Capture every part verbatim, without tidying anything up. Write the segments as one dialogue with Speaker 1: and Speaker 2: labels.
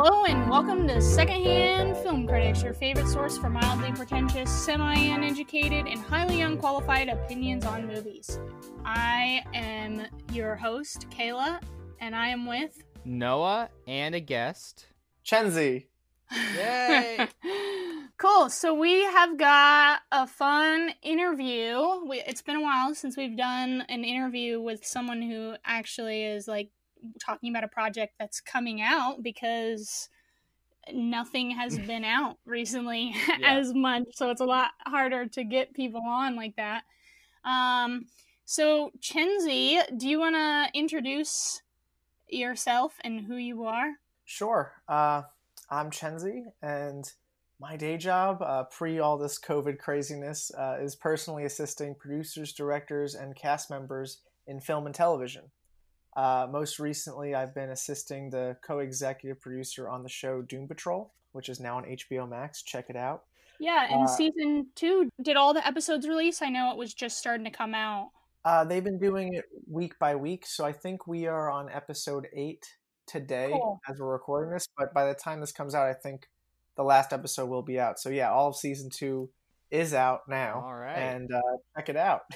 Speaker 1: Hello and welcome to Secondhand Film Critics, your favorite source for mildly pretentious, semi-uneducated, and highly unqualified opinions on movies. I am your host, Kayla, and I am with...
Speaker 2: Noah and a guest.
Speaker 3: Chenzi.
Speaker 2: Yay!
Speaker 1: Cool, so we have got a fun interview. We, it's been a while since we've done an interview with someone who actually is like talking about a project that's coming out, because nothing has been out recently
Speaker 2: Yeah.
Speaker 1: as much, so it's a lot harder to get people on like that. Um, so Chenzi, do you want to introduce yourself and who you are?
Speaker 3: Sure. Uh, I'm Chenzi, and my day job, uh, pre all this COVID craziness, uh, is personally assisting producers, directors, and cast members in film and television. Uh, most recently, I've been assisting the co-executive producer on the show Doom Patrol, which is now on H B O Max. Check it out.
Speaker 1: Yeah, and
Speaker 3: Uh,
Speaker 1: season two, did all the episodes release? I know it was just starting to come out.
Speaker 3: Uh, they've been doing it week by week, so I think we are on episode eight today
Speaker 1: Cool.
Speaker 3: as we're recording this, but by the time this comes out, I think the last episode will be out. So yeah, all of season two is out now.
Speaker 2: All right.
Speaker 3: And uh, check it out.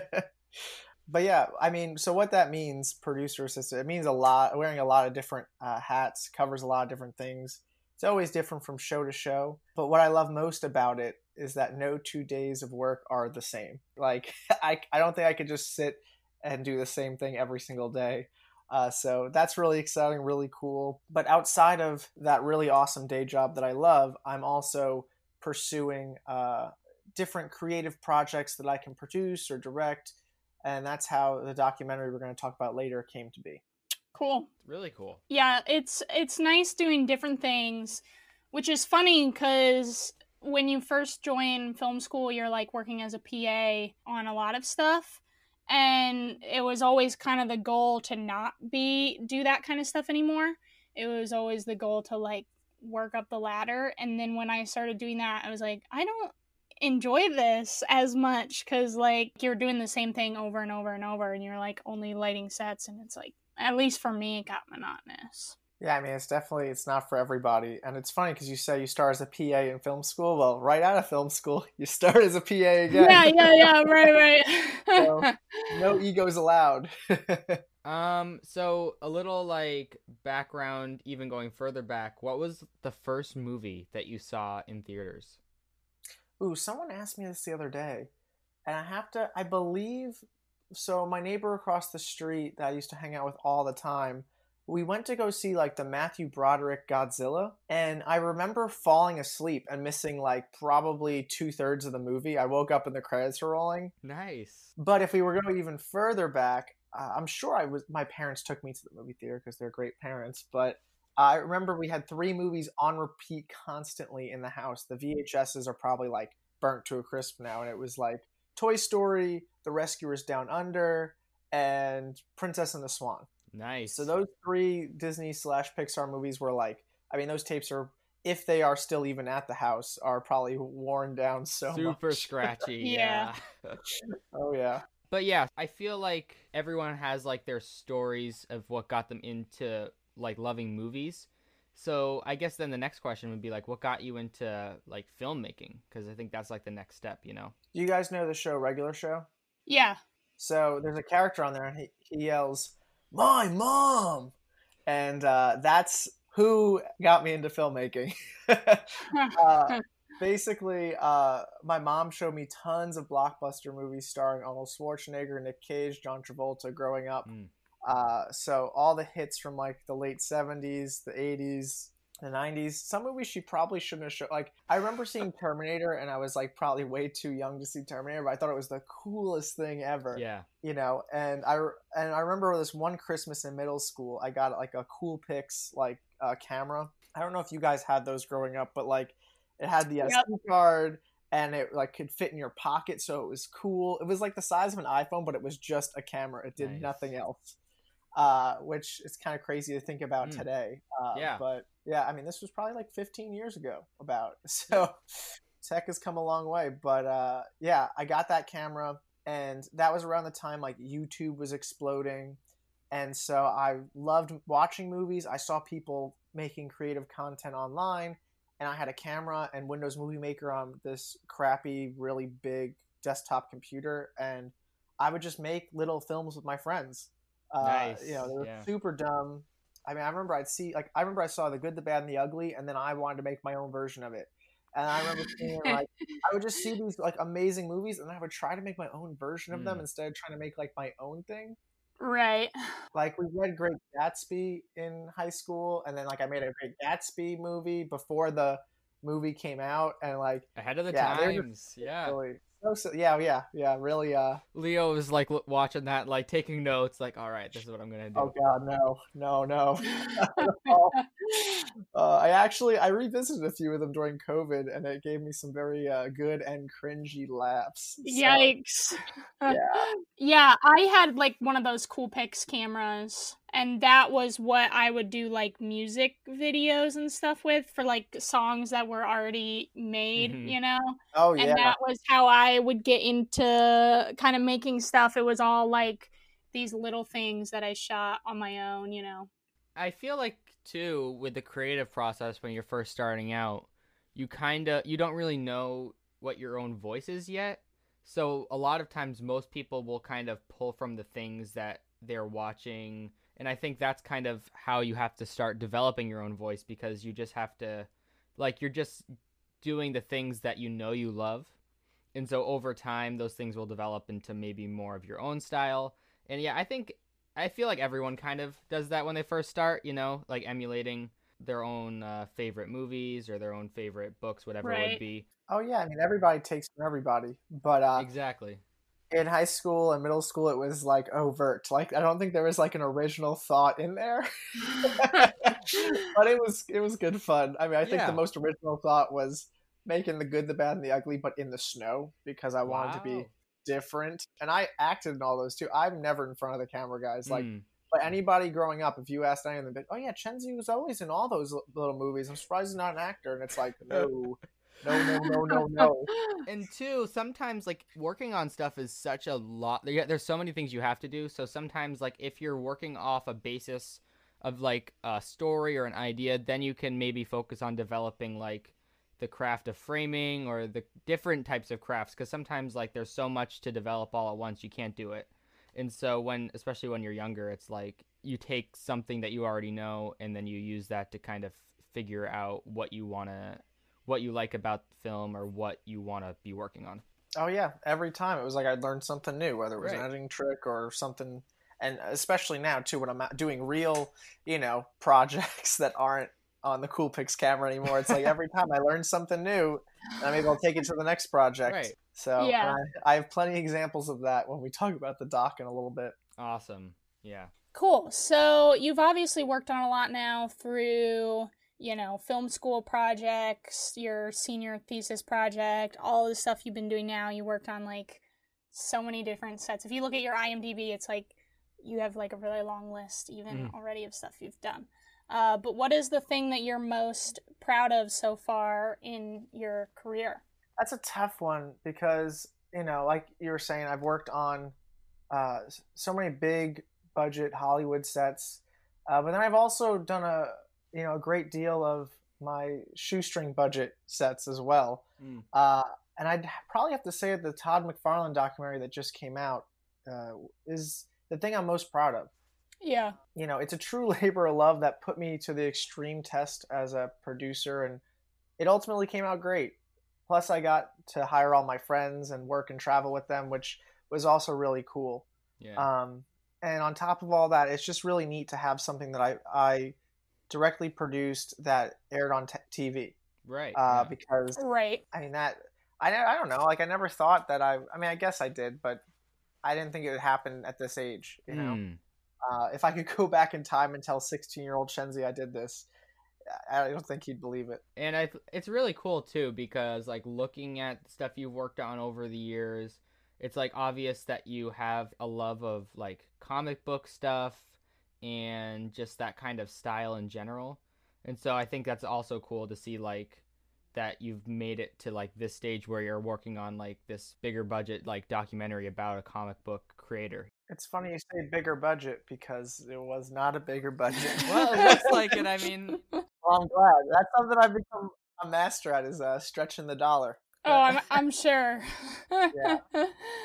Speaker 3: But yeah, I mean, so what that means, producer assistant, it means a lot, wearing a lot of different uh, hats, covers a lot of different things. It's always different from show to show. But what I love most about it is that no two days of work are the same. Like, I, I don't think I could just sit and do the same thing every single day. Uh, so that's really exciting, really cool. But outside of that really awesome day job that I love, I'm also pursuing uh, different creative projects that I can produce or direct. And that's how the documentary we're going to talk about later came to be.
Speaker 1: Cool.
Speaker 2: Really cool.
Speaker 1: Yeah, it's it's nice doing different things, which is funny because when you first join film school, you're like working as a P A on a lot of stuff. And it was always kind of the goal to not be do that kind of stuff anymore. It was always the goal to like work up the ladder. And then when I started doing that, I was like, I don't enjoy this as much, because like you're doing the same thing over and over and over, and you're like only lighting sets, and it's like, at least for me, it got monotonous.
Speaker 3: Yeah, I mean, it's definitely, it's not for everybody. And it's funny because you say you start as a P A in film school. Well, right out of film school, you start as a P A again.
Speaker 1: Yeah, yeah, yeah, right, right.
Speaker 3: So, no egos allowed.
Speaker 2: Um, so a little like background, even going further back, what was the first movie that you saw in theaters?
Speaker 3: Ooh, someone asked me this the other day. And I have to, I believe, so my neighbor across the street that I used to hang out with all the time, we went to go see like the Matthew Broderick Godzilla, and I remember falling asleep and missing like probably two thirds of the movie. I woke up and the credits were rolling.
Speaker 2: Nice.
Speaker 3: But if we were going even further back, uh, I'm sure I was. My parents took me to the movie theater because they're great parents. But I remember we had three movies on repeat constantly in the house. The V H Ses are probably like burnt to a crisp now, and it was like Toy Story, The Rescuers Down Under, and Princess and the Swan.
Speaker 2: Nice.
Speaker 3: So those three Disney slash Pixar movies were like, I mean, those tapes are, if they are still even at the house, are probably worn down so
Speaker 2: super
Speaker 3: much.
Speaker 2: scratchy.
Speaker 1: Yeah.
Speaker 2: Yeah.
Speaker 3: Oh yeah.
Speaker 2: But yeah, I feel like everyone has like their stories of what got them into like loving movies. So I guess then the next question would be like, what got you into like filmmaking? Because I think that's like the next step, you know?
Speaker 3: You guys know the show Regular Show?
Speaker 1: Yeah.
Speaker 3: So there's a character on there, and he, he yells, "My mom!" And uh, that's who got me into filmmaking. uh, basically, uh, my mom showed me tons of blockbuster movies starring Arnold Schwarzenegger, Nick Cage, John Travolta growing up.
Speaker 2: Mm.
Speaker 3: Uh, so all the hits from like the late seventies, the eighties, the nineties. Some movies she probably shouldn't have shown. Like, I remember seeing Terminator, and I was like probably way too young to see Terminator, but I thought it was the coolest thing ever.
Speaker 2: Yeah.
Speaker 3: You know, and I and I remember this one Christmas in middle school, I got like a Coolpix like uh, camera. I don't know if you guys had those growing up, but like it had the
Speaker 1: Yep.
Speaker 3: S D card, and it like could fit in your pocket, so it was cool. It was like the size of an iPhone, but it was just a camera. It did
Speaker 2: Nice.
Speaker 3: nothing else. Uh, which is kind of crazy to think about
Speaker 2: Mm.
Speaker 3: today. Uh,
Speaker 2: Yeah.
Speaker 3: But yeah, I mean, this was probably like fifteen years ago about. So tech has come a long way. But uh, yeah, I got that camera, and that was around the time like YouTube was exploding. And so I loved watching movies. I saw people making creative content online, and I had a camera and Windows Movie Maker on this crappy, really big desktop computer, and I would just make little films with my friends. Uh,
Speaker 2: Nice.
Speaker 3: You know, they were
Speaker 2: Yeah.
Speaker 3: super dumb. I mean, I remember I'd see, like, I remember I saw The Good, the Bad, and the Ugly, and then I wanted to make my own version of it. And I remember seeing, like, I would just see these, like, amazing movies, and I would try to make my own version of them
Speaker 2: Mm.
Speaker 3: instead of trying to make, like, my own thing.
Speaker 1: Right.
Speaker 3: Like, we read Great Gatsby in high school, and then, like, I made a Great Gatsby movie before the movie came out, and, like,
Speaker 2: Ahead of the
Speaker 3: yeah, they were
Speaker 2: times.
Speaker 3: just
Speaker 2: Yeah.
Speaker 3: really, so, so, yeah, yeah, yeah, really, uh,
Speaker 2: Leo was like l- watching that, like taking notes, like, all right, this is what I'm gonna do.
Speaker 3: oh god, no, no, no. Oh, uh, I actually, I revisited a few of them during COVID, and it gave me some very uh, good and cringy laughs. So,
Speaker 1: Yikes.
Speaker 3: yeah.
Speaker 1: Yeah, I had like one of those Coolpix cameras, and that was what I would do like music videos and stuff with for like songs that were already made,
Speaker 2: Mhm.
Speaker 1: you know?
Speaker 3: Oh
Speaker 1: And
Speaker 3: yeah.
Speaker 1: that was how I would get into kind of making stuff. It was all like these little things that I shot on my own, you know?
Speaker 2: I feel like too with the creative process when you're first starting out, you kind of you don't really know what your own voice is yet. So a lot of times most people will kind of pull from the things that they're watching, and I think that's kind of how you have to start developing your own voice, because you just have to, like, you're just doing the things that you know you love. And so over time those things will develop into maybe more of your own style. And yeah, I think I feel like everyone kind of does that when they first start, you know, like emulating their own uh, favorite movies or their own favorite books, whatever it would
Speaker 1: Right.
Speaker 2: be.
Speaker 3: Oh yeah. I mean, everybody takes from everybody, but uh,
Speaker 2: Exactly.
Speaker 3: in high school and middle school, it was like overt. Like, I don't think there was like an original thought in there, but it was it was good fun. I mean, I think
Speaker 2: Yeah.
Speaker 3: the most original thought was making The Good, the Bad, and the Ugly, but in the snow, because I wanted to be
Speaker 2: Wow.
Speaker 3: different. And I acted in all those too. I'm never in front of the camera, guys. Like,
Speaker 2: Mm.
Speaker 3: but anybody growing up, if you asked any of them, they'd be like, oh yeah, Chenzi was always in all those li- little movies. I'm surprised he's not an actor. And it's like, no, no, no, no, no, no.
Speaker 2: And two, sometimes like working on stuff is such a lot. there- There's so many things you have to do. So sometimes, like, if you're working off a basis of like a story or an idea, then you can maybe focus on developing like the craft of framing or the different types of crafts, because sometimes like there's so much to develop all at once you can't do it. And so when, especially when you're younger, it's like you take something that you already know and then you use that to kind of figure out what you want to what you like about the film or what you want to be working on.
Speaker 3: Oh yeah, every time it was like I'd learn something new, whether it was
Speaker 2: Right.
Speaker 3: an editing trick or something. And especially now too, when I'm out doing real, you know, projects that aren't on the Coolpix camera anymore. It's like every time I learn something new, and maybe I'll take it to the next project.
Speaker 2: Right.
Speaker 3: So
Speaker 1: Yeah.
Speaker 3: and I, I have plenty of examples of that when we talk about the doc in a little bit.
Speaker 2: Awesome. Yeah.
Speaker 1: Cool. So you've obviously worked on a lot now through, you know, film school projects, your senior thesis project, all the stuff you've been doing now. You worked on like so many different sets. If you look at your IMDb, it's like you have like a really long list even
Speaker 2: Mm.
Speaker 1: already of stuff you've done. Uh, but what is the thing that you're most proud of so far in your career?
Speaker 3: That's a tough one because, you know, like you were saying, I've worked on uh, so many big budget Hollywood sets, uh, but then I've also done a you know a great deal of my shoestring budget sets as well.
Speaker 2: Mm.
Speaker 3: Uh, and I'd probably have to say the Todd McFarlane documentary that just came out uh, is the thing I'm most proud of.
Speaker 1: Yeah.
Speaker 3: You know, it's a true labor of love that put me to the extreme test as a producer, and it ultimately came out great. Plus, I got to hire all my friends and work and travel with them, which was also really cool.
Speaker 2: Yeah.
Speaker 3: Um, and on top of all that, it's just really neat to have something that I, I directly produced that aired on t- T V.
Speaker 2: right.
Speaker 3: Uh,
Speaker 2: yeah.
Speaker 3: Because,
Speaker 1: Right.
Speaker 3: I mean, that, I, I don't know, like I never thought that I, I mean, I guess I did, but I didn't think it would happen at this age, you know?
Speaker 2: Mm.
Speaker 3: Uh, if I could go back in time and tell sixteen-year-old Chenzi I did this, I don't think he'd believe it.
Speaker 2: And I, it's really cool too, because like looking at stuff you've worked on over the years, it's like obvious that you have a love of like comic book stuff and just that kind of style in general. And so I think that's also cool to see like that you've made it to like this stage where you're working on like this bigger budget like documentary about a comic book creator.
Speaker 3: It's funny you say bigger budget because it was not a bigger budget.
Speaker 2: Well, it looks like it. I mean,
Speaker 3: well, I'm glad. That's something I've become a master at is uh, stretching the dollar.
Speaker 1: Oh, I'm I'm sure.
Speaker 3: Yeah.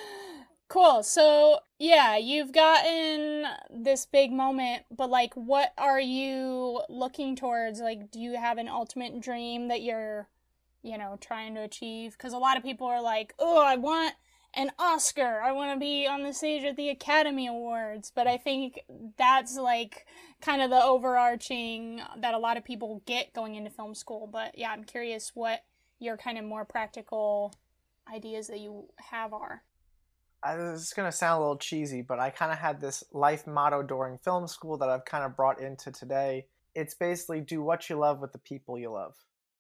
Speaker 1: Cool. So, yeah, you've gotten this big moment, but like what are you looking towards? Like, do you have an ultimate dream that you're, you know, trying to achieve? Because a lot of people are like, "Oh, I want an Oscar. I want to be on the stage at the Academy Awards." But I think that's like kind of the overarching that a lot of people get going into film school. But yeah, I'm curious what your kind of more practical ideas that you have are.
Speaker 3: I, this is going to sound a little cheesy, but I kind of had this life motto during film school that I've kind of brought into today. It's basically do what you love with the people you love.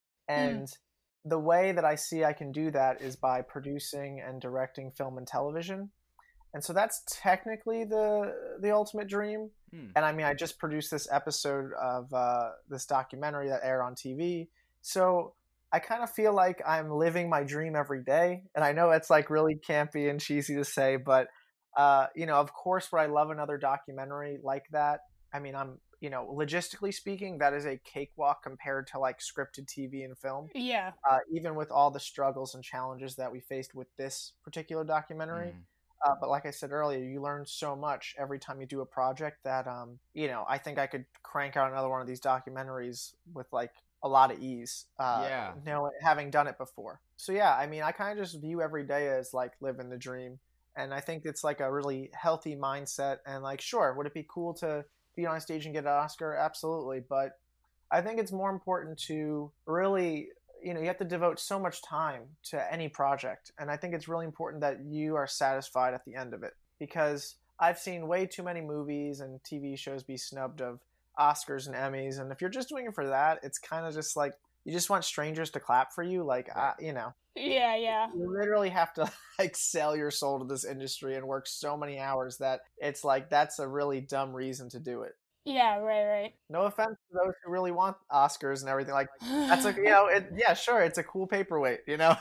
Speaker 3: And mm. the way that I see I can do that is by producing and directing film and television. And so that's technically the the ultimate dream. Mm. And I mean, I just produced this episode of uh, this documentary that aired on T V. So I kind of feel like I'm living my dream every day. And I know it's like really campy and cheesy to say, but, uh, you know, of course, would I love another documentary like that? I mean, I'm, you know, logistically speaking, that is a cakewalk compared to like scripted T V and film.
Speaker 1: Yeah.
Speaker 3: Uh, even with all the struggles and challenges that we faced with this particular documentary. Mm. Uh, but like I said earlier, you learn so much every time you do a project that, um, you know, I think I could crank out another one of these documentaries with like a lot of ease, uh,
Speaker 2: yeah.
Speaker 3: you know, having done it before. So yeah, I mean, I kind of just view every day as like living the dream. And I think it's like a really healthy mindset. And like, sure, would it be cool to be on stage and get an Oscar? Absolutely. But I think it's more important to really, you know, you have to devote so much time to any project. And I think it's really important that you are satisfied at the end of it, because I've seen way too many movies and T V shows be snubbed of Oscars and Emmys, and if you're just doing it for that, it's kind of just like you just want strangers to clap for you, like uh, you know.
Speaker 1: Yeah, yeah.
Speaker 3: You literally have to like sell your soul to this industry and work so many hours that it's like that's a really dumb reason to do it.
Speaker 1: Yeah, right, right.
Speaker 3: No offense to those who really want Oscars and everything, like that's like, you know, it, yeah, sure, it's a cool paperweight, you know.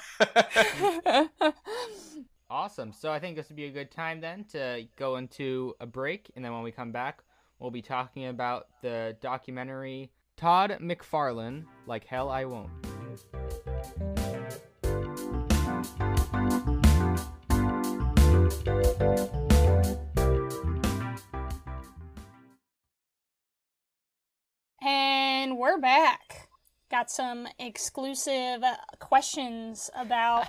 Speaker 2: Awesome. So I think this would be a good time then to go into a break, and then when we come back, we'll be talking about the documentary Todd McFarlane, Like Hell I Won't.
Speaker 1: And we're back. Got some exclusive questions about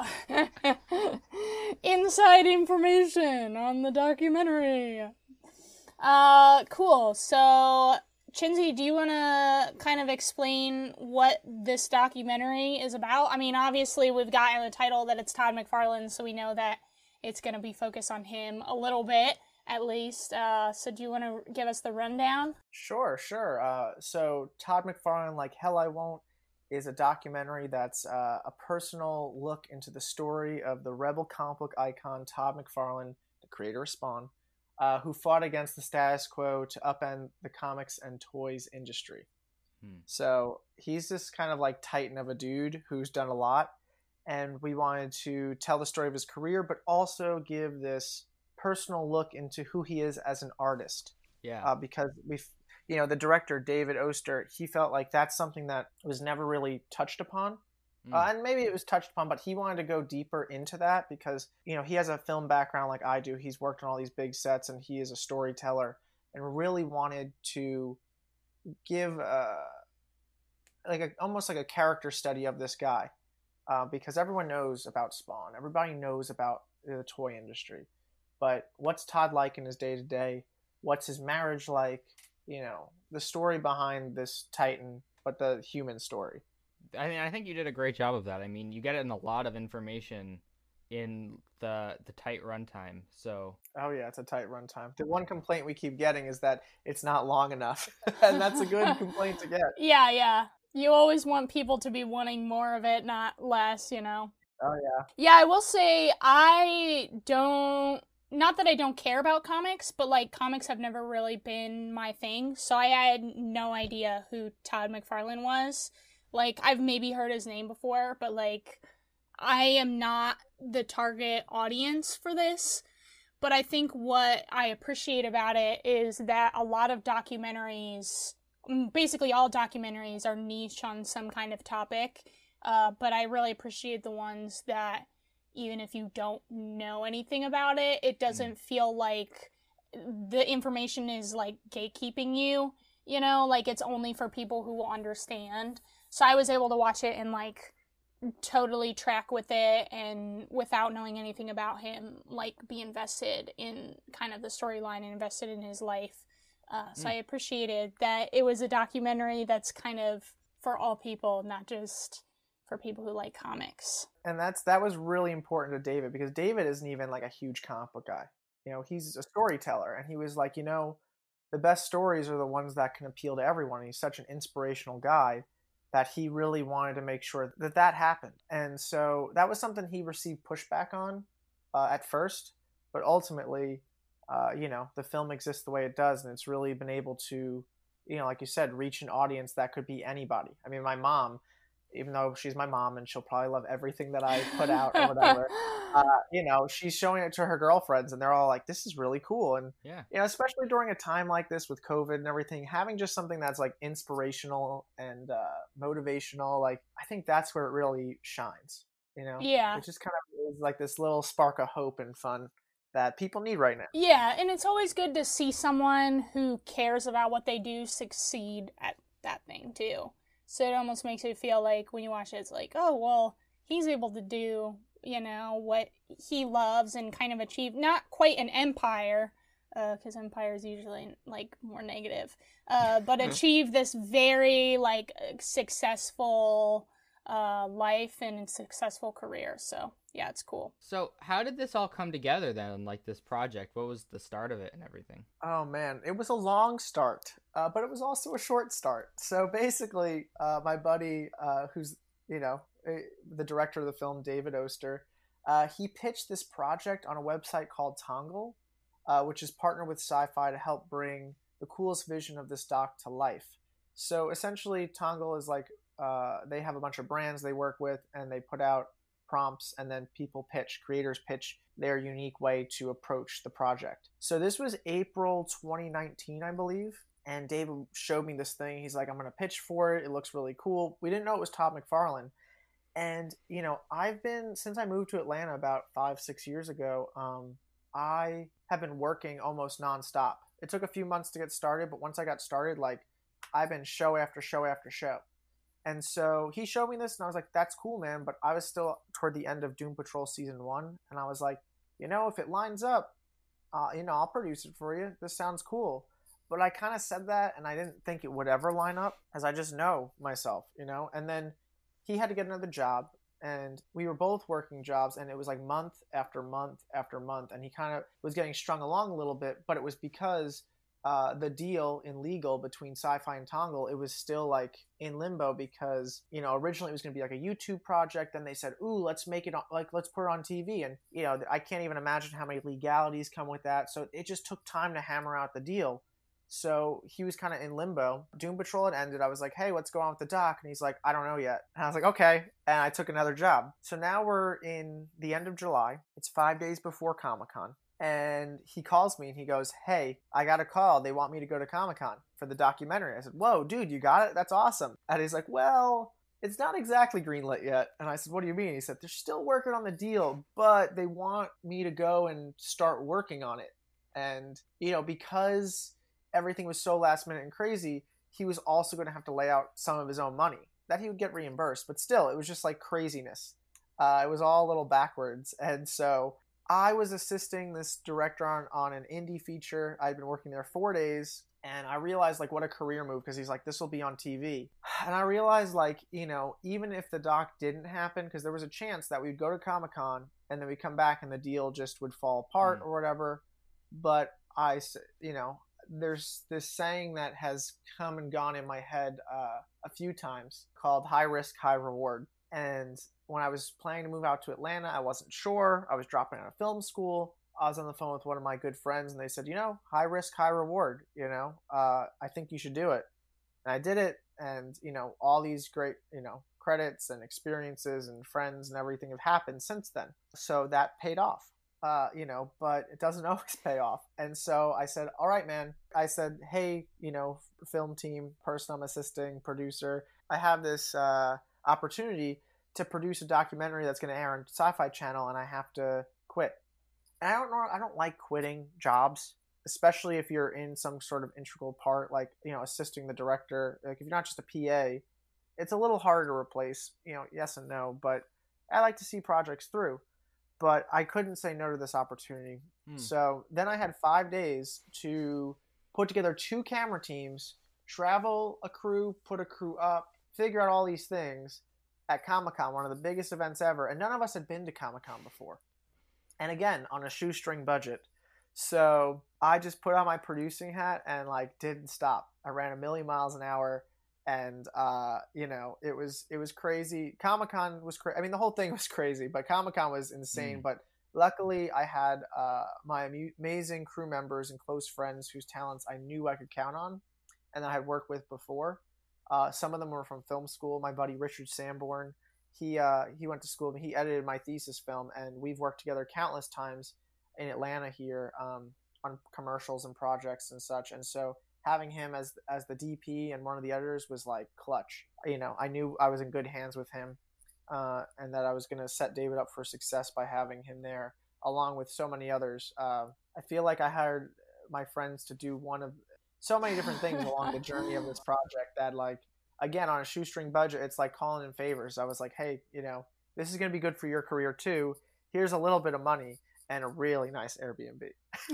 Speaker 1: inside information on the documentary. Uh, cool. So, Chinzy, do you want to kind of explain what this documentary is about? I mean, obviously, we've got in the title that it's Todd McFarlane, so we know that it's going to be focused on him a little bit, at least. Uh, so do you want to give us the rundown?
Speaker 3: Sure, sure. Uh, so, Todd McFarlane, Like Hell I Won't, is a documentary that's uh, a personal look into the story of the rebel comic book icon Todd McFarlane, the creator of Spawn, Uh, who fought against the status quo to upend the comics and toys industry. Hmm. So he's this kind of like titan of a dude who's done a lot, and we wanted to tell the story of his career, but also give this personal look into who he is as an artist.
Speaker 2: Yeah.
Speaker 3: Uh, because we've, you know, the director, David Oster, he felt like that's something that was never really touched upon. Mm. Uh, and maybe it was touched upon, but he wanted to go deeper into that because, you know, he has a film background like I do. He's worked on all these big sets and he is a storyteller, and really wanted to give uh, like a, almost like a character study of this guy, uh, because everyone knows about Spawn. Everybody knows about the toy industry. But what's Todd like in his day-to-day? What's his marriage like? You know, the story behind this titan, but the human story.
Speaker 2: I mean, I think you did a great job of that. I mean, you get in a lot of information in the the tight runtime. So.
Speaker 3: Oh yeah, it's a tight runtime. The one complaint we keep getting is that it's not long enough, and that's a good complaint to get.
Speaker 1: Yeah, yeah. You always want people to be wanting more of it, not less. You know.
Speaker 3: Oh yeah.
Speaker 1: Yeah, I will say I don't. Not that I don't care about comics, but like comics have never really been my thing. So I had no idea who Todd McFarlane was. Like, I've maybe heard his name before, but, like, I am not the target audience for this. But I think what I appreciate about it is that a lot of documentaries, basically all documentaries, are niche on some kind of topic. Uh, but I really appreciate the ones that, even if you don't know anything about it, it doesn't mm. feel like the information is like gatekeeping you, you know, like it's only for people who understand. So I was able to watch it and like totally track with it, and without knowing anything about him, like be invested in kind of the storyline and invested in his life. Uh, so mm. I appreciated that it was a documentary that's kind of for all people, not just for people who like comics.
Speaker 3: And that's that was really important to David, because David isn't even like a huge comic book guy. You know, he's a storyteller, and he was like, you know, the best stories are the ones that can appeal to everyone. And he's such an inspirational guy that he really wanted to make sure that that happened. And so that was something he received pushback on uh, at first, but ultimately, uh, you know, the film exists the way it does, and it's really been able to, you know, like you said, reach an audience that could be anybody. I mean, my mom, even though she's my mom and she'll probably love everything that I put out or whatever, uh, you know, she's showing it to her girlfriends, and they're all like, this is really cool. And,
Speaker 2: yeah,
Speaker 3: you know, especially during a time like this with COVID and everything, having just something that's like inspirational and uh, motivational, like, I think that's where it really shines, you know?
Speaker 1: Yeah.
Speaker 3: It just kind of is like this little spark of hope and fun that people need right now.
Speaker 1: Yeah, and it's always good to see someone who cares about what they do succeed at that thing, too. So it almost makes you feel like when you watch it, it's like, oh, well, he's able to do, you know, what he loves and kind of achieve not quite an empire, because uh, empire is usually, like, more negative, uh, but achieve this very, like, successful uh, life and successful career. So, yeah, it's cool.
Speaker 2: So how did this all come together then, like this project? What was the start of it and everything?
Speaker 3: Oh, man, it was a long start, uh, but it was also a short start. So basically, uh, my buddy, uh, who's, you know, the director of the film, David Oster, uh, he pitched this project on a website called Tongle, uh, which is partnered with Sci-Fi to help bring the coolest vision of this doc to life. So essentially, Tongle is like, uh, they have a bunch of brands they work with, and they put out prompts, and then people pitch, creators pitch their unique way to approach the project. So this was April twenty nineteen, I believe, and David showed me this thing. He's like, I'm going to pitch for it. It looks really cool. We didn't know it was Todd McFarlane. And, you know, I've been, since I moved to Atlanta about five, six years ago, um, I have been working almost nonstop. It took a few months to get started, but once I got started, like, I've been show after show after show. And so he showed me this, and I was like, that's cool, man. But I was still toward the end of Doom Patrol Season one, and I was like, you know, if it lines up, uh, you know, I'll produce it for you. This sounds cool. But I kind of said that, and I didn't think it would ever line up, as I just know myself, you know? And then he had to get another job, and we were both working jobs, and it was like month after month after month, and he kind of was getting strung along a little bit, but it was because uh, the deal in legal between Sci-Fi and Tongle, it was still like in limbo because, you know, originally it was going to be like a YouTube project. Then they said, ooh, let's make it on, like, let's put it on T V. And, you know, I can't even imagine how many legalities come with that. So it just took time to hammer out the deal. So he was kind of in limbo. Doom Patrol had ended. I was like, hey, what's going on with the doc? And he's like, I don't know yet. And I was like, okay. And I took another job. So now we're in the end of July. It's five days before Comic-Con. And he calls me and he goes, hey, I got a call. They want me to go to Comic-Con for the documentary. I said, whoa, dude, you got it? That's awesome. And he's like, well, it's not exactly greenlit yet. And I said, what do you mean? He said, they're still working on the deal, but they want me to go and start working on it. And, you know, because everything was so last minute and crazy, he was also going to have to lay out some of his own money that he would get reimbursed. But still, it was just like craziness. Uh, it was all a little backwards. And so I was assisting this director on, on an indie feature. I'd been working there four days, and I realized, like, what a career move, because he's like, this will be on T V. And I realized, like, you know, even if the doc didn't happen, because there was a chance that we'd go to Comic-Con, and then we'd come back and the deal just would fall apart mm. or whatever. But I, you know, there's this saying that has come and gone in my head uh, a few times called high risk, high reward. And when I was planning to move out to Atlanta, I wasn't sure. I was dropping out of film school. I was on the phone with one of my good friends, and they said, you know, high risk, high reward, you know, uh, I think you should do it. And I did it. And, you know, all these great, you know, credits and experiences and friends and everything have happened since then. So that paid off. uh, you know, but it doesn't always pay off. And so I said, all right, man. I said, hey, you know, film team, person I'm assisting, producer, I have this uh, opportunity to produce a documentary that's going to air on Sci-Fi Channel, and I have to quit. And I don't know, I don't like quitting jobs, especially if you're in some sort of integral part, like, you know, assisting the director. Like, if you're not just a P A, it's a little harder to replace, you know, yes and no, but I like to see projects through. But I couldn't say no to this opportunity. Hmm. So then I had five days to put together two camera teams, travel a crew, put a crew up, figure out all these things at Comic-Con, one of the biggest events ever. And none of us had been to Comic-Con before. And again, on a shoestring budget. So I just put on my producing hat and like didn't stop. I ran a million miles an hour. And, uh, you know, it was, it was crazy. Comic-Con was crazy. I mean, the whole thing was crazy, but Comic-Con was insane. Mm. But luckily I had, uh, my am- amazing crew members and close friends whose talents I knew I could count on and I had worked with before. Uh, some of them were from film school. My buddy, Richard Sanborn, he, uh, he went to school and he edited my thesis film, and we've worked together countless times in Atlanta here, um, on commercials and projects and such. And so having him as as the D P and one of the editors was like clutch. You know, I knew I was in good hands with him, uh, and that I was going to set David up for success by having him there, along with so many others. Uh, I feel like I hired my friends to do one of so many different things along the journey of this project that, like, again, on a shoestring budget, it's like calling in favors. I was like, hey, you know, this is going to be good for your career too. Here's a little bit of money and a really nice Airbnb.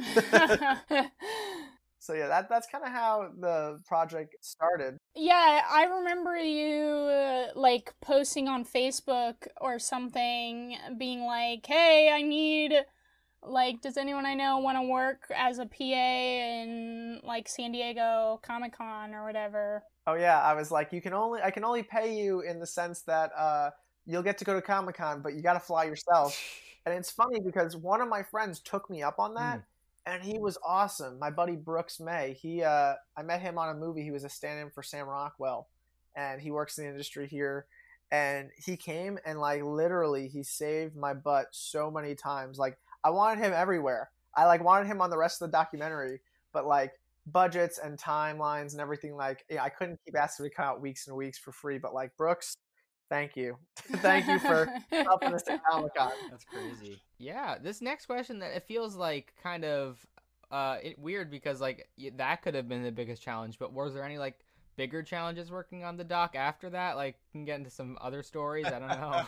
Speaker 3: So yeah, that that's kind of how the project started.
Speaker 1: Yeah, I remember you uh, like posting on Facebook or something, being like, "Hey, I need, like, does anyone I know want to work as a P A in like San Diego Comic-Con or whatever?"
Speaker 3: Oh yeah, I was like, "You can only I can only pay you in the sense that uh, you'll get to go to Comic-Con, but you got to fly yourself." And it's funny because one of my friends took me up on that. Mm. And he was awesome. My buddy Brooks May, he, uh, I met him on a movie. He was a stand-in for Sam Rockwell, and he works in the industry here. And he came and, like, literally he saved my butt so many times. Like, I wanted him everywhere. I, like, wanted him on the rest of the documentary, but, like, budgets and timelines and everything, like, yeah, I couldn't keep asking him to come out weeks and weeks for free. But, like, Brooks, thank you. Thank you for helping us at Comic-Con.
Speaker 2: That's crazy. Yeah, this next question, that it feels like kind of uh, it, weird because, like, that could have been the biggest challenge, but was there any, like, bigger challenges working on the doc after that? Like, can get into some other stories? I don't know.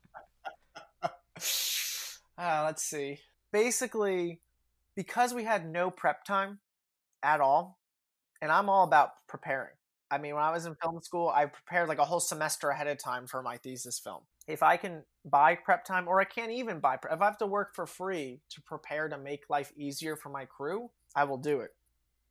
Speaker 3: uh, let's see. Basically, because we had no prep time at all, and I'm all about preparing. I mean, when I was in film school, I prepared like a whole semester ahead of time for my thesis film. If I can buy prep time, or I can't even buy prep, if I have to work for free to prepare to make life easier for my crew, I will do it.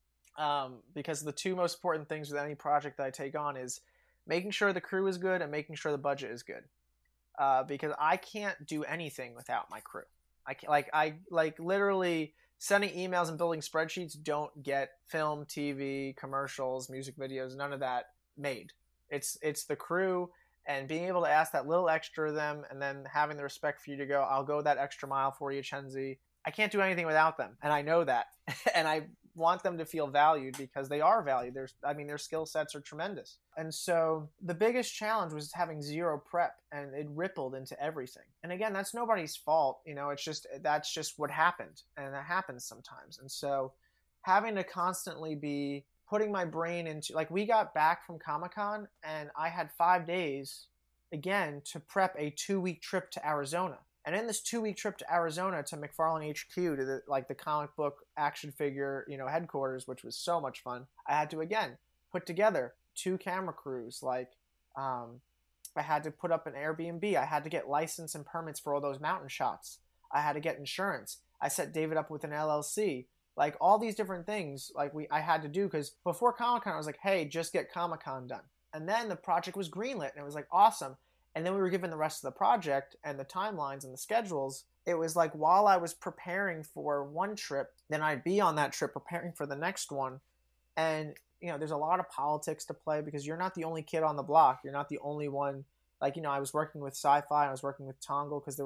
Speaker 3: Um, because the two most important things with any project that I take on is making sure the crew is good and making sure the budget is good. Uh, because I can't do anything without my crew. I can't, like I like literally. Sending emails and building spreadsheets don't get film, T V, commercials, music videos, none of that made. It's it's the crew and being able to ask that little extra of them and then having the respect for you to go, I'll go that extra mile for you, Chenzi. I can't do anything without them. And I know that. And I want them to feel valued because they are valued. There's, I mean, their skill sets are tremendous. And so the biggest challenge was having zero prep, and it rippled into everything. And again, that's nobody's fault. You know, it's just, that's just what happened. And that happens sometimes. And so having to constantly be putting my brain into, like, we got back from Comic-Con and I had five days again to prep a two week trip to Arizona. And in this two-week trip to Arizona to McFarlane H Q, to the, like the comic book action figure, you know, headquarters, which was so much fun, I had to, again, put together two camera crews. Like, um, I had to put up an Airbnb. I had to get license and permits for all those mountain shots. I had to get insurance. I set David up with an L L C. Like, all these different things, like, we I had to do, because before Comic-Con, I was like, hey, just get Comic-Con done. And then the project was greenlit, and it was like, awesome. And then we were given the rest of the project and the timelines and the schedules. It was like, while I was preparing for one trip, then I'd be on that trip preparing for the next one. And, you know, there's a lot of politics to play because you're not the only kid on the block. You're not the only one. Like, you know, I was working with Sci-Fi. I was working with Tongle because there was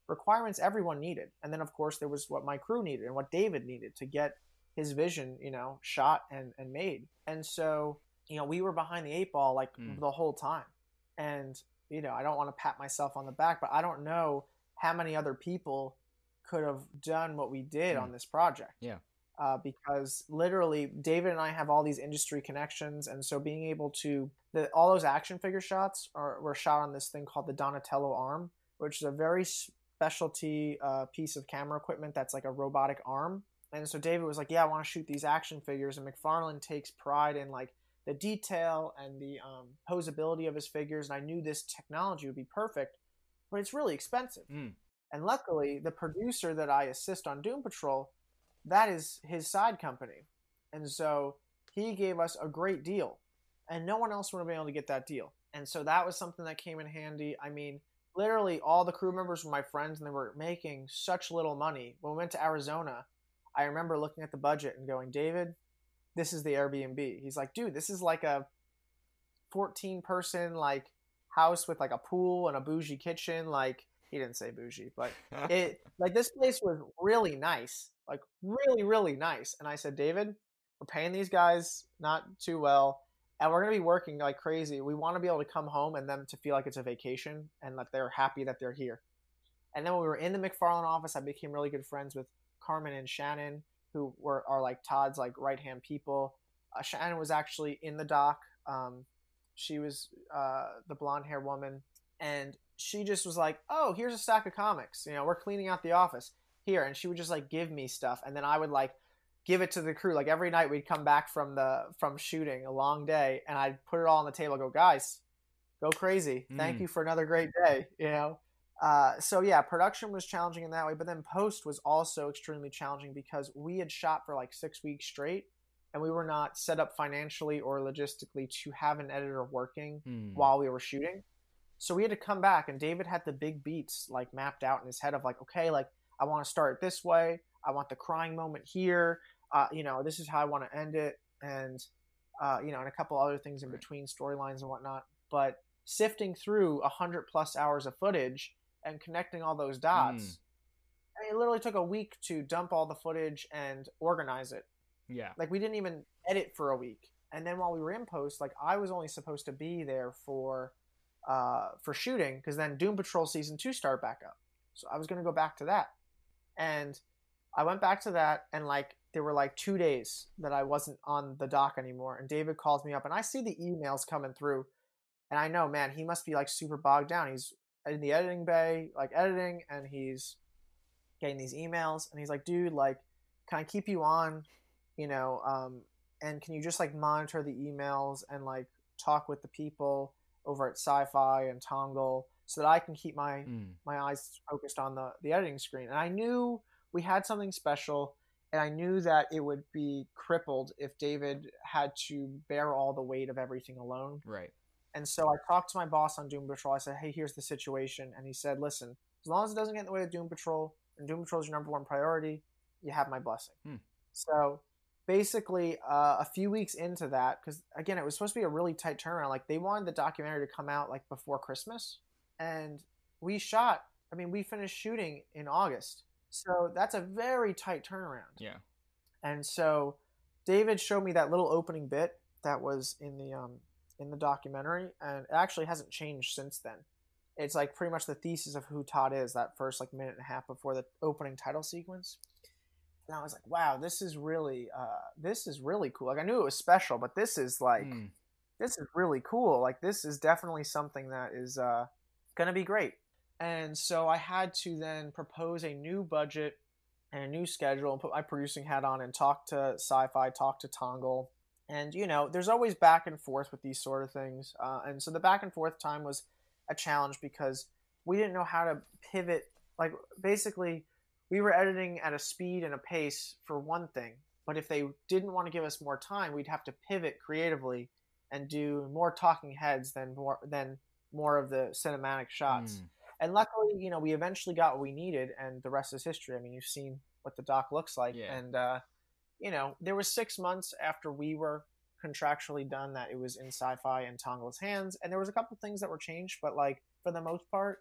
Speaker 3: requirements everyone needed. And then, of course, there was what my crew needed and what David needed to get his vision, you know, shot and, and made. And so, you know, we were behind the eight ball like mm. the whole time. And, you know, I don't want to pat myself on the back, but I don't know how many other people could have done what we did mm. on this project.
Speaker 2: Yeah.
Speaker 3: Uh, because literally David and I have all these industry connections. And so being able to, the, all those action figure shots are, were shot on this thing called the Donatello arm, which is a very specialty uh, piece of camera equipment that's like a robotic arm. And so David was like, yeah, I want to shoot these action figures. And McFarlane takes pride in like the detail and the um, posability of his figures. And I knew this technology would be perfect, but it's really expensive. Mm. And luckily, the producer that I assist on Doom Patrol, that is his side company. And so he gave us a great deal. And no one else would have been able to get that deal. And so that was something that came in handy. I mean, literally all the crew members were my friends, and they were making such little money. When we went to Arizona, I remember looking at the budget and going, David, this is the Airbnb. He's like, dude, this is like a fourteen person like house with like a pool and a bougie kitchen. Like, he didn't say bougie, but it like this place was really nice, like really, really nice. And I said, David, we're paying these guys not too well, and we're going to be working like crazy. We want to be able to come home and them to feel like it's a vacation and that they're happy that they're here. And then when we were in the McFarlane office, I became really good friends with Carmen and Shannon, who were are like Todd's like right hand people. Uh, Shannon was actually in the doc. Um, she was uh, the blonde hair woman, and she just was like, "Oh, here's a stack of comics. You know, we're cleaning out the office here," and she would just like give me stuff, and then I would like give it to the crew. Like every night we'd come back from the from shooting a long day, and I'd put it all on the table. Go, guys, go crazy. Thank mm. you for another great day. You know. Uh, so yeah, production was challenging in that way, but then post was also extremely challenging because we had shot for like six weeks straight, and we were not set up financially or logistically to have an editor working mm. while we were shooting. So we had to come back, and David had the big beats like mapped out in his head of like, okay, like I want to start it this way. I want the crying moment here. Uh, you know, this is how I want to end it. And, uh, you know, and a couple other things in between storylines and whatnot, but sifting through a hundred plus hours of footage and connecting all those dots. Mm. I mean, it literally took a week to dump all the footage and organize it.
Speaker 2: Yeah.
Speaker 3: Like we didn't even edit for a week. And then while we were in post, like I was only supposed to be there for, uh, for shooting, because then Doom Patrol season two started back up. So I was going to go back to that. And I went back to that, and like, there were like two days that I wasn't on the dock anymore. And David calls me up, and I see the emails coming through, and I know, man, he must be like super bogged down. He's in the editing bay, like editing, and he's getting these emails, and he's like, dude, like, can I keep you on, you know, um, and can you just like monitor the emails and like talk with the people over at Sci-Fi and Tongle so that I can keep my, mm. my eyes focused on the, the editing screen. And I knew we had something special, and I knew that it would be crippled if David had to bear all the weight of everything alone.
Speaker 2: Right.
Speaker 3: And so I talked to my boss on Doom Patrol. I said, hey, here's the situation. And he said, listen, as long as it doesn't get in the way of Doom Patrol, and Doom Patrol is your number one priority, you have my blessing. Hmm. So basically, uh, a few weeks into that, because again, it was supposed to be a really tight turnaround. Like they wanted the documentary to come out like before Christmas. And we shot, I mean, we finished shooting in August. So that's a very tight turnaround.
Speaker 2: Yeah.
Speaker 3: And so David showed me that little opening bit that was in the um, in the documentary, and it actually hasn't changed since then. It's like pretty much the thesis of who Todd is, that first like minute and a half before the opening title sequence. And I was like, wow, this is really uh, this is really cool. Like I knew it was special, but this is like mm. this is really cool. Like this is definitely something that is uh, gonna be great. And so I had to then propose a new budget and a new schedule and put my producing hat on and talk to Sci-Fi, talk to Tongle. And, you know, there's always back and forth with these sort of things. Uh, and so the back and forth time was a challenge because we didn't know how to pivot. Like, basically, we were editing at a speed and a pace for one thing. But if they didn't want to give us more time, we'd have to pivot creatively and do more talking heads than more, than more of the cinematic shots. Mm. And luckily, you know, we eventually got what we needed, and the rest is history. I mean, you've seen what the doc looks like.
Speaker 2: Yeah.
Speaker 3: And, uh, you know, there was six months after we were contractually done that it was in Sci-Fi and Tongle's hands. And there was a couple things that were changed, but, like, for the most part,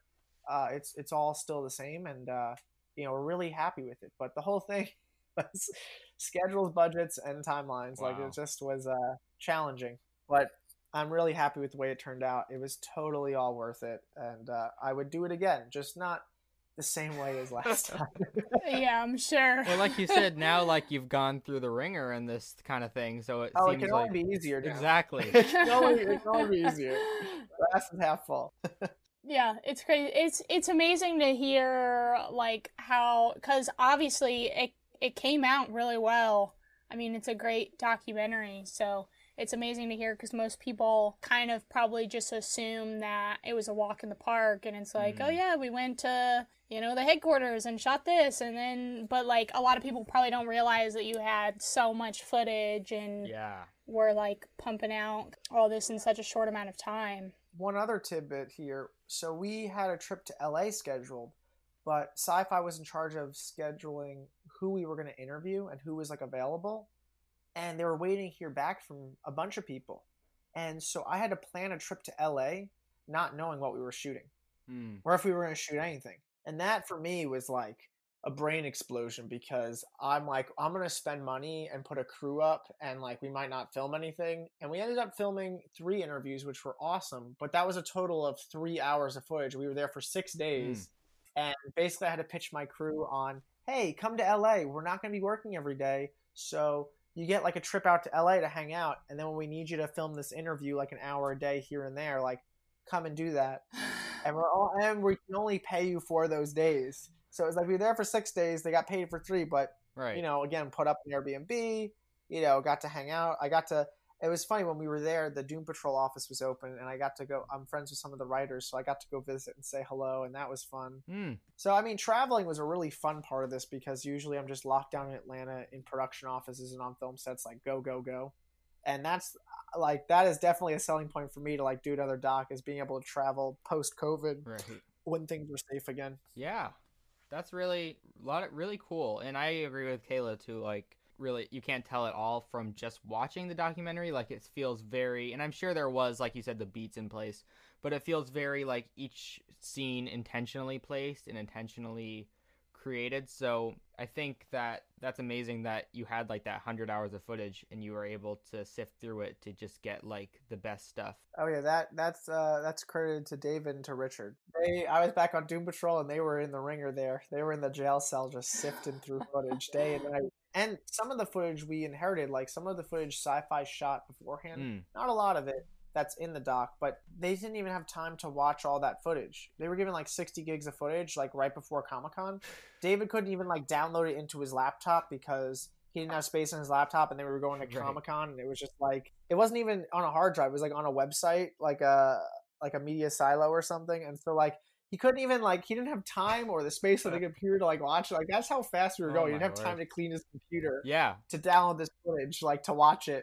Speaker 3: uh, it's it's all still the same, and uh, you know, we're really happy with it. But the whole thing was schedules, budgets, and timelines. Like
Speaker 2: Wow.
Speaker 3: it just was uh, challenging, but I'm really happy with the way it turned out. It was totally all worth it, and uh, I would do it again, just not the same way as last time.
Speaker 1: Yeah, I'm sure.
Speaker 2: Well, like you said, now like you've gone through the ringer and this kind of thing, so it
Speaker 3: Oh, it
Speaker 2: seems
Speaker 3: can
Speaker 2: like
Speaker 3: only be easier now.
Speaker 2: exactly.
Speaker 3: it, can only, it can only be easier. Glass is half full.
Speaker 1: Yeah, it's crazy. It's it's amazing to hear like how, because obviously it it came out really well. I mean, it's a great documentary, so it's amazing to hear because most people kind of probably just assume that it was a walk in the park, and it's like,
Speaker 2: Mhm.
Speaker 1: oh yeah, we went to, you know, the headquarters and shot this, and then, but like a lot of people probably don't realize that you had so much footage and
Speaker 2: Yeah.
Speaker 1: were like pumping out all this in such a short amount of time.
Speaker 3: One other tidbit here. So we had a trip to L A scheduled, but Sci-Fi was in charge of scheduling who we were going to interview and who was like available. And they were waiting to hear back from a bunch of people. And so I had to plan a trip to L A not knowing what we were shooting
Speaker 2: Hmm.
Speaker 3: or if we were going to shoot anything. And that for me was like a brain explosion because I'm like, I'm going to spend money and put a crew up and like we might not film anything. And we ended up filming three interviews, which were awesome. But that was a total of three hours of footage. We were there for six days. And basically I had to pitch my crew on, hey, come to L A. We're not going to be working every day. So you get like a trip out to L A to hang out. And then when we need you to film this interview, like an hour a day here and there, like come and do that. And we're all, and we can only pay you for those days. So it's like we were there for six days. They got paid for three, but
Speaker 2: Right.
Speaker 3: you know, again, put up an Airbnb. You know, got to hang out. I got to. It was funny when we were there. The Doom Patrol office was open, and I got to go. I'm friends with some of the writers, so I got to go visit and say hello, and that was fun.
Speaker 2: Hmm.
Speaker 3: So I mean, traveling was a really fun part of this because usually I'm just locked down in Atlanta in production offices and on film sets, like go go go, and that's like that is definitely a selling point for me to like do another doc is being able to travel post COVID
Speaker 2: Right.
Speaker 3: when things are safe again.
Speaker 2: Yeah. That's really a lot of really cool. And I agree with Kayla too, like really you can't tell it all from just watching the documentary. Like it feels very, and I'm sure there was, like you said, the beats in place, but it feels very like each scene intentionally placed and intentionally created. So I think that that's amazing that you had like that one hundred hours of footage and you were able to sift through it to just get like the best stuff.
Speaker 3: Oh yeah, that that's uh, that's credited to David and to Richard. They, I was back on Doom Patrol and they were in the ringer there. They were in the jail cell just sifting through footage day and night. And some of the footage we inherited, like some of the footage Sci-Fi shot beforehand,
Speaker 2: Mm.
Speaker 3: not a lot of it that's in the doc, but they didn't even have time to watch all that footage. They were given like sixty gigs of footage like right before Comic-Con. David couldn't even like download it into his laptop because he didn't have space on his laptop and they were going to
Speaker 2: Right.
Speaker 3: Comic-Con and it was just like it wasn't even on a hard drive, it was like on a website, like a like a media silo or something. And so like he couldn't even like he didn't have time or the space on the computer to like watch it. Like that's how fast we were
Speaker 2: Oh
Speaker 3: going. He
Speaker 2: my
Speaker 3: didn't have time
Speaker 2: word.
Speaker 3: to clean his computer
Speaker 2: Yeah.
Speaker 3: to download this footage, like to watch it.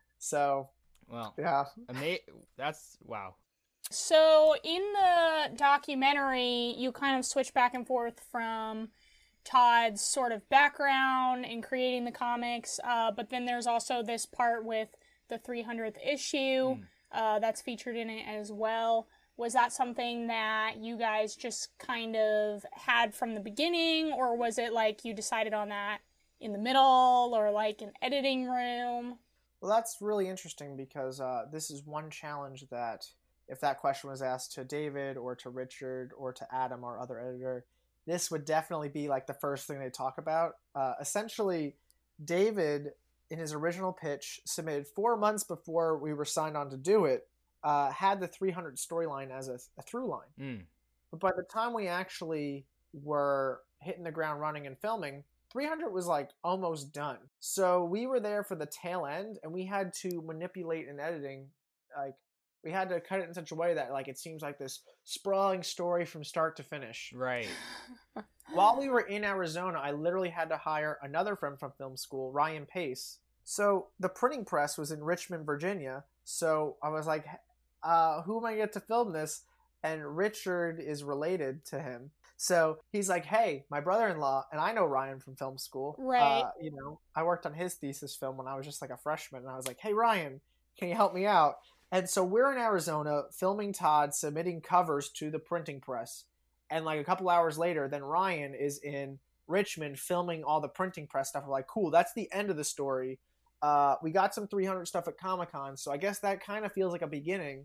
Speaker 3: So
Speaker 2: Well,
Speaker 3: yeah.
Speaker 2: ama- that's wow.
Speaker 1: So in the documentary, you kind of switch back and forth from Todd's sort of background in creating the comics, uh, but then there's also this part with the three hundredth issue
Speaker 2: Mm.
Speaker 1: uh, that's featured in it as well. Was that something that you guys just kind of had from the beginning, or was it like you decided on that in the middle, or like an editing room?
Speaker 3: Well, that's really interesting because uh, this is one challenge that if that question was asked to David or to Richard or to Adam, our other editor, this would definitely be like the first thing they talk about. Uh, essentially, David, in his original pitch, submitted four months before we were signed on to do it, uh, had the three hundred storyline as a, a through line.
Speaker 2: Mm.
Speaker 3: But by the time we actually were hitting the ground running and filming, three hundred was like almost done. So we were there for the tail end and we had to manipulate in editing. Like we had to cut it in such a way that like it seems like this sprawling story from start to finish.
Speaker 2: Right.
Speaker 3: While we were in Arizona, I literally had to hire another friend from film school, Ryan Pace. So the printing press was in Richmond, Virginia. So I was like, uh, who am I going to get to film this? And Richard is related to him. So he's like, hey, my brother-in-law, and I know Ryan from film school.
Speaker 1: Right.
Speaker 3: Uh, you know, I worked on his thesis film when I was just like a freshman. And I was like, hey, Ryan, can you help me out? And so we're in Arizona filming Todd, submitting covers to the printing press. And like a couple hours later, then Ryan is in Richmond filming all the printing press stuff. We're like, cool, that's the end of the story. Uh, we got some three hundred stuff at Comic-Con, so I guess that kind of feels like a beginning.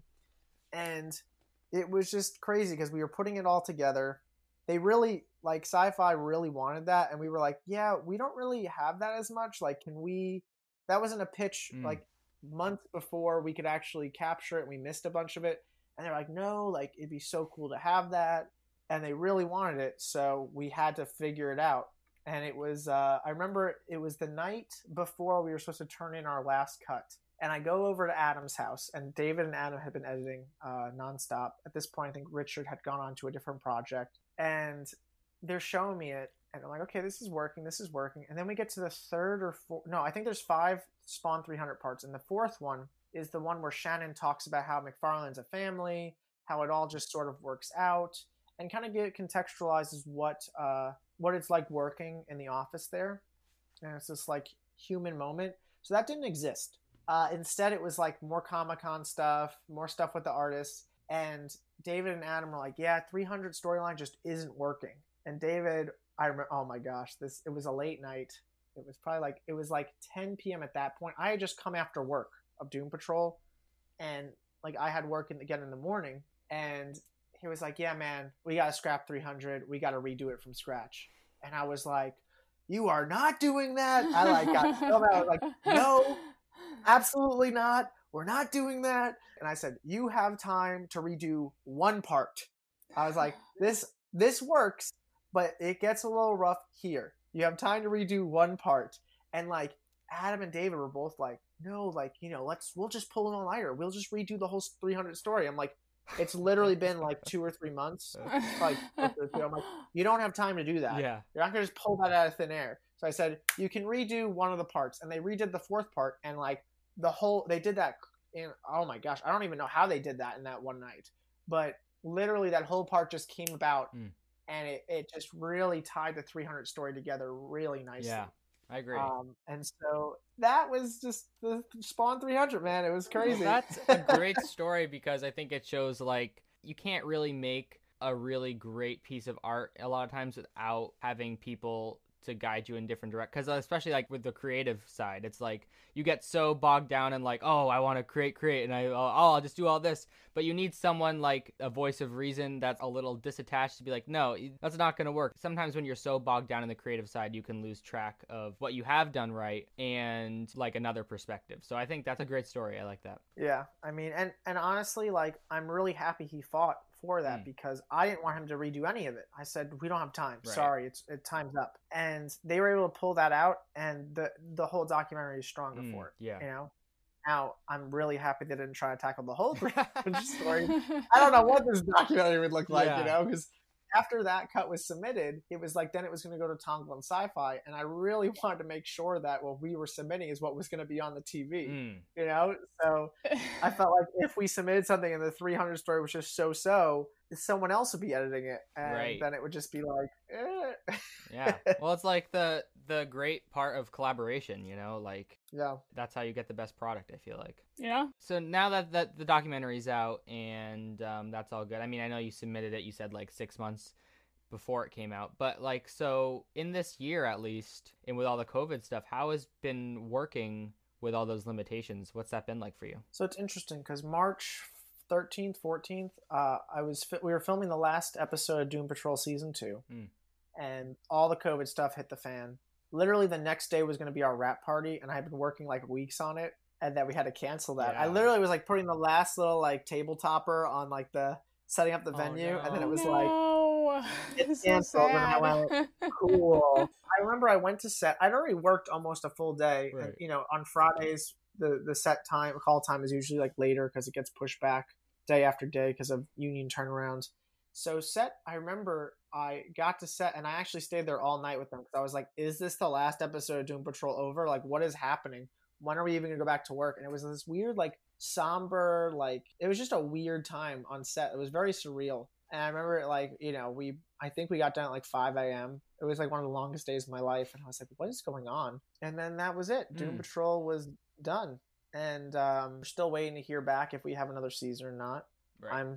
Speaker 3: And it was just crazy because we were putting it all together. They really, like, Sci-Fi really wanted that, and we were like, yeah, we don't really have that as much. Like, can we... That wasn't a pitch, mm. like, months before we could actually capture it, and we missed a bunch of it. And they're like, no, like, it'd be so cool to have that. And they really wanted it, so we had to figure it out. And it was, uh, I remember it was the night before we were supposed to turn in our last cut. And I go over to Adam's house, and David and Adam had been editing uh, nonstop. At this point, I think Richard had gone on to a different project. And they're showing me it, and I'm like, okay, this is working, this is working. And then we get to the third or fourth, no, I think there's five Spawn three hundred parts. And the fourth one is the one where Shannon talks about how McFarlane's a family, how it all just sort of works out, and kind of get contextualizes what uh, what it's like working in the office there. And it's this like human moment. So that didn't exist. Uh, instead, it was like more Comic-Con stuff, more stuff with the artists. And David and Adam were like, yeah, three hundred storyline just isn't working. And David, I remember, oh my gosh, this, it was a late night. It was probably like, it was like ten p.m. at that point. I had just come after work of Doom Patrol. And like I had work in, again in the morning. And he was like, yeah, man, we got to scrap three hundred. We got to redo it from scratch. And I was like, you are not doing that. I like got so mad. I was like, no, absolutely not. We're not doing that. And I said, you have time to redo one part. I was like, this this works, but it gets a little rough here. You have time to redo one part. And like Adam and David were both like, no, like, you know, let's we'll just pull an all-nighter. We'll just redo the whole three hundred story. I'm like, it's literally been like two or three months. Like, I'm like, you don't have time to do that.
Speaker 2: Yeah.
Speaker 3: You're not gonna just pull that out of thin air. So I said, you can redo one of the parts. And they redid the fourth part, and like the whole they did that in oh my gosh, I don't even know how they did that in that one night. But literally that whole part just came about mm. and it, it just really tied the three hundred story together really nicely.
Speaker 2: Yeah. I agree.
Speaker 3: Um, and so that was just the Spawn three hundred, man. It was crazy.
Speaker 2: That's a great story because I think it shows like you can't really make a really great piece of art a lot of times without having people to guide you in different directions. Because especially like with the creative side, it's like you get so bogged down and like, oh, I want to create, create, and I, oh, I'll just do all this. But you need someone like a voice of reason that's a little disattached to be like, no, that's not going to work. Sometimes when you're so bogged down in the creative side, you can lose track of what you have done right and like another perspective. So I think that's a great story. I like that.
Speaker 3: Yeah. I mean, and, and honestly, like, I'm really happy he fought for that mm. because I didn't want him to redo any of it. I said, we don't have time. Right. Sorry, it's it time's up. And they were able to pull that out, and the the whole documentary is stronger mm, for it.
Speaker 2: Yeah.
Speaker 3: You know? Now, I'm really happy they didn't try to tackle the whole story. I don't know what this documentary would look like, yeah. you know, because after that cut was submitted, it was like, then it was going to go to Tonga and Sci-Fi, and I really wanted to make sure that what we were submitting is what was going to be on the T V, mm. you know? So I felt like if we submitted something and the three hundred story was just so-so, someone else would be editing it, and right. then it would just be like, eh.
Speaker 2: Yeah. Well, it's like the the great part of collaboration, you know, like
Speaker 3: yeah,
Speaker 2: that's how you get the best product, I feel like.
Speaker 1: Yeah.
Speaker 2: So now that, that the documentary's out and um, that's all good. I mean, I know you submitted it, you said like six months before it came out, but like, so in this year at least, and with all the COVID stuff, how has been working with all those limitations? What's that been like for you?
Speaker 3: So it's interesting because March thirteenth, fourteenth, uh, I was we were filming the last episode of Doom Patrol season two, mm. and all the COVID stuff hit the fan. Literally, the next day was going to be our wrap party, and I had been working like weeks on it, and then we had to cancel that. Yeah. I literally was like putting the last little like table topper on like the setting up the venue, oh, no. and then it was
Speaker 1: no.
Speaker 3: like it's canceled, so and I went cool. I remember I went to set. I'd already worked almost a full day, right. and you know, on Fridays. The, the set time, call time is usually like later because it gets pushed back day after day because of union turnarounds. So set, I remember I got to set and I actually stayed there all night with them because I was like, is this the last episode of Doom Patrol over? Like, what is happening? When are we even going to go back to work? And it was this weird, like, somber, like, it was just a weird time on set. It was very surreal. And I remember, like, you know, we, I think we got done at like five a.m. It was like one of the longest days of my life. And I was like, what is going on? And then that was it. Mm. Doom Patrol was done. And um, we're still waiting to hear back if we have another season or not. Right. I'm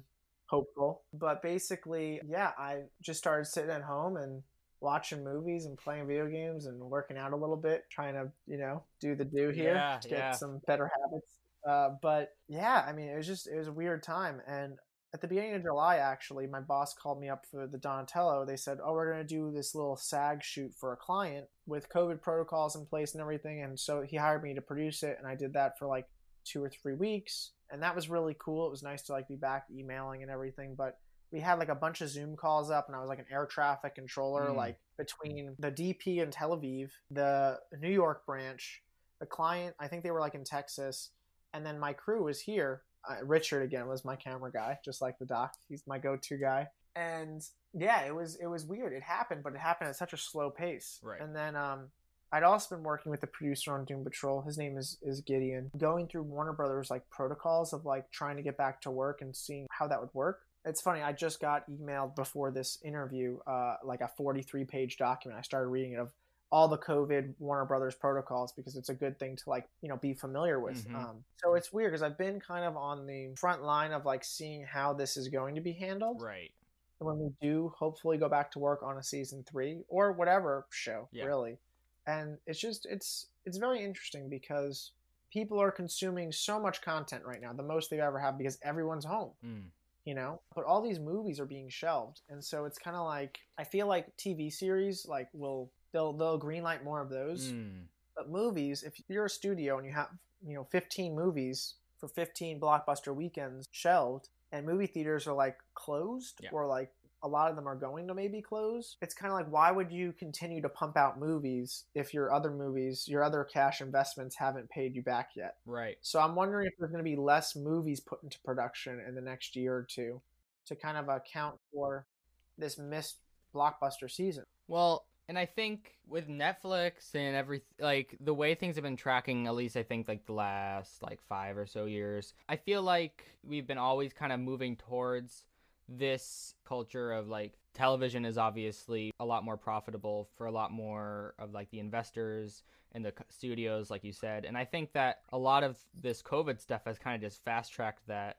Speaker 3: hopeful. But basically, yeah, I just started sitting at home and watching movies and playing video games and working out a little bit, trying to, you know, do the do here
Speaker 2: Yeah,
Speaker 3: to get
Speaker 2: yeah.
Speaker 3: some better habits. Uh, but yeah, I mean, it was just, it was a weird time. And at the beginning of July, actually, my boss called me up for the Donatello. They said, oh, we're going to do this little SAG shoot for a client with COVID protocols in place and everything. And so he hired me to produce it. And I did that for like two or three weeks. And that was really cool. It was nice to like be back emailing and everything. But we had like a bunch of Zoom calls up, and I was like an air traffic controller, mm. like between the D P in Tel Aviv, the New York branch, the client, I think they were like in Texas. And then my crew was here. Uh, Richard again was my camera guy, just like the doc. He's my go-to guy. And yeah, it was it was weird. It happened, but it happened at such a slow pace.
Speaker 2: Right.
Speaker 3: And then um, I'd also been working with the producer on Doom Patrol. His name is is Gideon. Going through Warner Brothers like protocols of like trying to get back to work and seeing how that would work. It's funny. I just got emailed before this interview, uh, like a forty-three page document. I started reading it of all the COVID Warner Brothers protocols because it's a good thing to like, you know, be familiar with. Mm-hmm. Um, so it's weird because I've been kind of on the front line of like seeing how this is going to be handled.
Speaker 2: Right.
Speaker 3: When we do hopefully go back to work on a season three or whatever show, yeah. really. And it's just, it's, it's very interesting because people are consuming so much content right now, the most they've ever had because everyone's home. Mm. You know, but all these movies are being shelved. And so it's kind of like, I feel like T V series, like will, they'll, they'll greenlight more of those. Mm. But movies, if you're a studio and you have, you know, fifteen movies for fifteen blockbuster weekends shelved and movie theaters are like closed yeah. or like a lot of them are going to maybe close. It's kind of like, why would you continue to pump out movies if your other movies, your other cash investments haven't paid you back yet?
Speaker 2: Right.
Speaker 3: So I'm wondering if there's going to be less movies put into production in the next year or two to kind of account for this missed blockbuster season.
Speaker 2: Well, and I think with Netflix and every, like the way things have been tracking, at least I think like the last like five or so years, I feel like we've been always kind of moving towards this culture of like television is obviously a lot more profitable for a lot more of like the investors and the studios, like you said. And I think that a lot of this COVID stuff has kind of just fast tracked that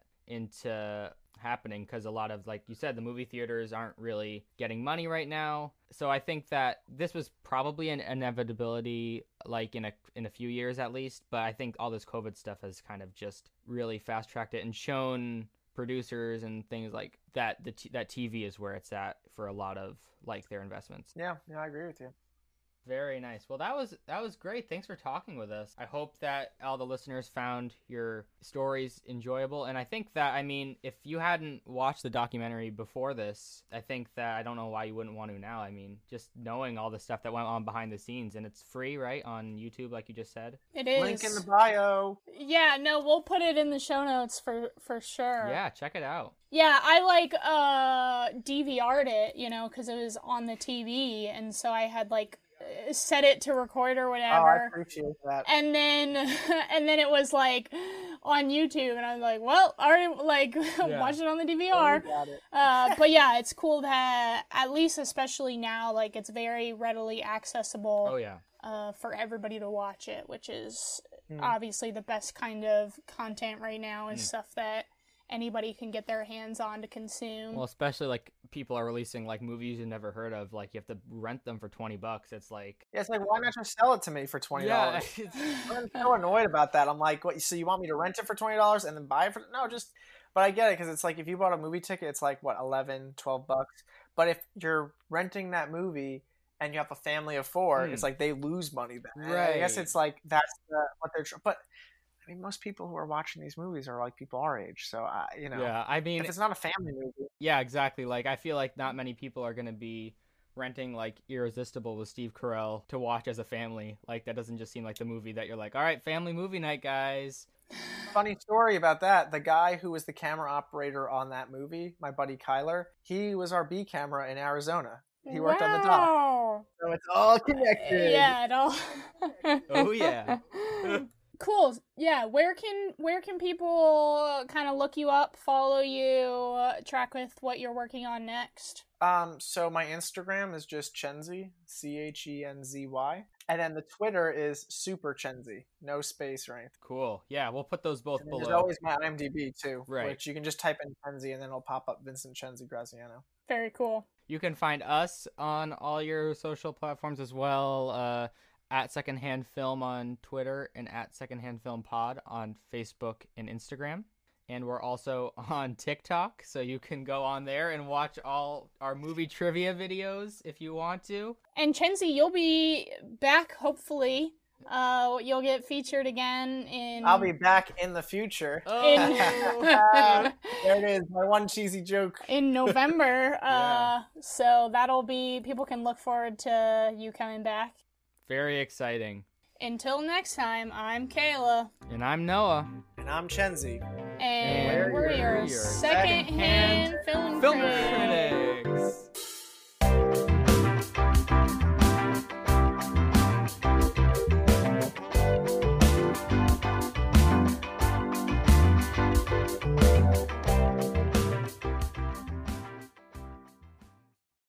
Speaker 2: into happening because a lot of, like you said, the movie theaters aren't really getting money right now. So I think that this was probably an inevitability, like in a in a few years at least. But I think all this COVID stuff has kind of just really fast tracked it and shown producers and things like that the t- that T V is where it's at for a lot of like their investments.
Speaker 3: Yeah, yeah, I agree with you.
Speaker 2: Very nice. Well, that was that was great. Thanks for talking with us. I hope that all the listeners found your stories enjoyable. And I think that, I mean, if you hadn't watched the documentary before this, I think that I don't know why you wouldn't want to now. I mean, just knowing all the stuff that went on behind the scenes, and it's free, right, on YouTube, like you just said.
Speaker 1: It is.
Speaker 3: Link in the bio.
Speaker 1: Yeah, no, we'll put it in the show notes for for sure.
Speaker 2: Yeah, check it out.
Speaker 1: Yeah, I like uh D V R'd it, you know, because it was on the T V, and so I had like set it to record or whatever.
Speaker 3: Oh, I appreciate that.
Speaker 1: And then, and then it was like on YouTube, and I was like, well, I already like yeah. watch it on the D V R.
Speaker 3: Oh, got it.
Speaker 1: uh, but yeah, it's cool that at least, especially now, like it's very readily accessible.
Speaker 2: Oh yeah.
Speaker 1: Uh, for everybody to watch it, which is
Speaker 3: mm.
Speaker 1: obviously the best kind of content right now is mm. stuff that anybody can get their hands on to consume.
Speaker 2: Well, especially like people are releasing like movies you've never heard of, like you have to rent them for twenty bucks. It's like,
Speaker 3: yeah, it's like, why not just sell it to me for twenty dollars? Yeah, I'm so annoyed about that. I'm like, what, so you want me to rent it for twenty dollars and then buy it for, no, just, but I get it. Cause it's like, if you bought a movie ticket, it's like what, eleven, twelve bucks. But if you're renting that movie and you have a family of four, mm. it's like they lose money then.
Speaker 2: Right.
Speaker 3: I guess it's like, that's the, what they're, but I mean, most people who are watching these movies are like people our age, so uh, you know.
Speaker 2: Yeah, I mean,
Speaker 3: if it's not a family movie.
Speaker 2: Yeah, exactly. Like, I feel like not many people are gonna be renting like Irresistible with Steve Carell to watch as a family. Like, that doesn't just seem like the movie that you're like, all right, family movie night, guys.
Speaker 3: Funny story about that. The guy who was the camera operator on that movie, my buddy Kyler, he was our B camera in Arizona. He worked
Speaker 1: wow.
Speaker 3: on the dock, so it's all connected.
Speaker 1: Yeah, it all.
Speaker 2: Oh yeah.
Speaker 1: Cool. Yeah. Where can where can people kind of look you up, follow you, track with what you're working on next?
Speaker 3: Um, so my Instagram is just Chenzy, C H E N Z Y. And then the Twitter is Super Chenzy, no space or anything.
Speaker 2: Cool. Yeah, we'll put those both
Speaker 3: And
Speaker 2: below.
Speaker 3: there's always my IMDb too,
Speaker 2: Right.
Speaker 3: which you can just type in Chenzy and then it'll pop up Vincent Chenzy Graziano.
Speaker 1: Very cool.
Speaker 2: You can find us on all your social platforms as well, uh, at Secondhand Film on Twitter and at Secondhand Film Pod on Facebook and Instagram. And we're also on TikTok, so you can go on there and watch all our movie trivia videos if you want to.
Speaker 1: And Chenzy, you'll be back, hopefully. Uh, you'll get featured again in...
Speaker 3: I'll be back in the future.
Speaker 1: In...
Speaker 3: There it is, my one cheesy joke.
Speaker 1: in November.
Speaker 2: Yeah.
Speaker 1: Uh, so that'll be... People can look forward to you coming back.
Speaker 2: Very exciting.
Speaker 1: Until next time, I'm Kayla.
Speaker 2: And I'm Noah.
Speaker 3: And I'm Chenzy.
Speaker 1: And
Speaker 2: And
Speaker 1: we're
Speaker 2: we're
Speaker 1: your
Speaker 2: your
Speaker 1: second-hand film,
Speaker 2: Film
Speaker 1: critics.
Speaker 2: critic.